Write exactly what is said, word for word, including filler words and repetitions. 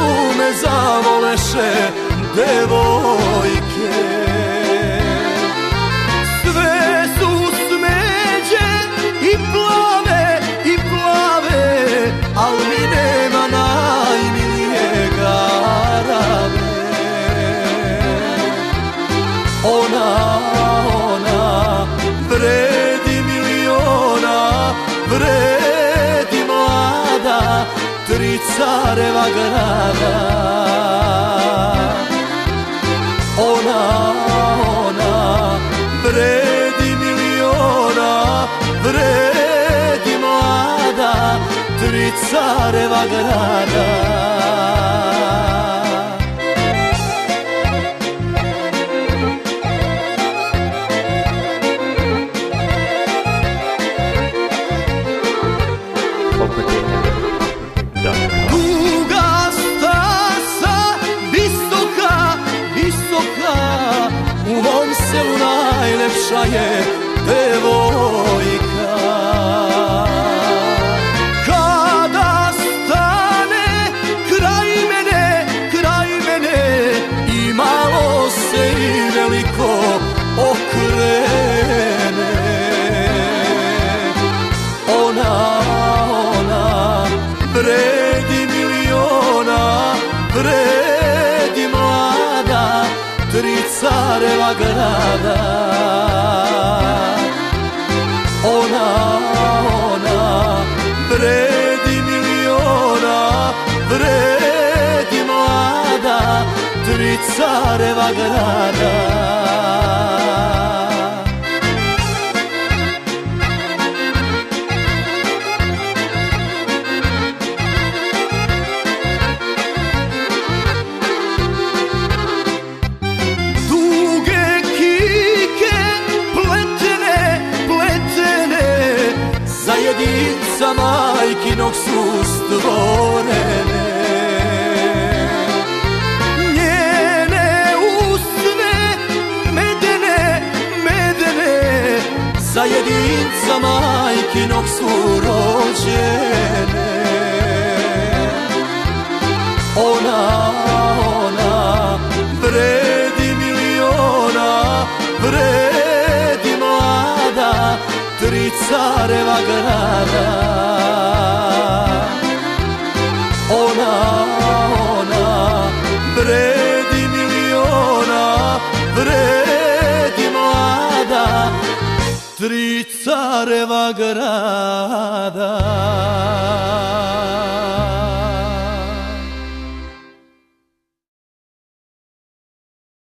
me zavoleše devojke. Sve su smeđe i plave i plave, al mi nema najmilijega rame. Ona, ona vredi miliona, vredi mlada, tri careva grada. Ona, ona vredi miliona, vredi mlada, tri careva grada. Duga stasa, visoka, visoka, u mom selu najlepša je devojka. Kada stane kraj mene, kraj mene, i malo se i veliko okrene. Ona, ona vredi miliona, vredi mlada, tri careva grada. Ona, ona vredi miliona, vredi mlada, tri careva grada. Za jedinca majkinog su stvorene. Njene usne medene, medene, za jedinca majkinog su rođene. Ona, ona vredi miliona, vredi mlada, tri careva grada. Ona, ona vredi miliona, vredi mlada, tri careva grada.